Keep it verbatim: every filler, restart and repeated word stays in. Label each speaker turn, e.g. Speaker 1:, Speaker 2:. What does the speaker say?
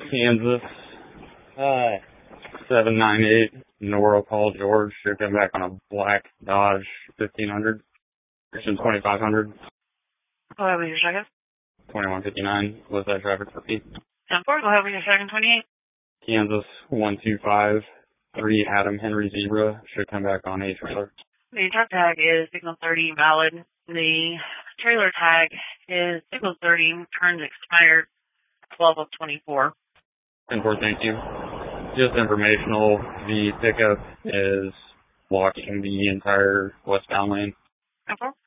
Speaker 1: Kansas, uh, seven nine eight, Nora Paul George, should come back on a black Dodge fifteen hundred, Christian twenty-five hundred.
Speaker 2: Go ahead with your second.
Speaker 1: twenty-one fifty-nine, was that traffic for Pete?
Speaker 2: ten four, go ahead with your second twenty-eight.
Speaker 1: Kansas, one two five, three Adam Henry Zebra, should come back on a trailer.
Speaker 2: The truck tag is signal thirty valid. The trailer tag is signal thirty, turns expired twelve of twenty-four.
Speaker 1: ten four, thank you. Just informational, the pickup is blocking the entire westbound lane.
Speaker 2: ten four.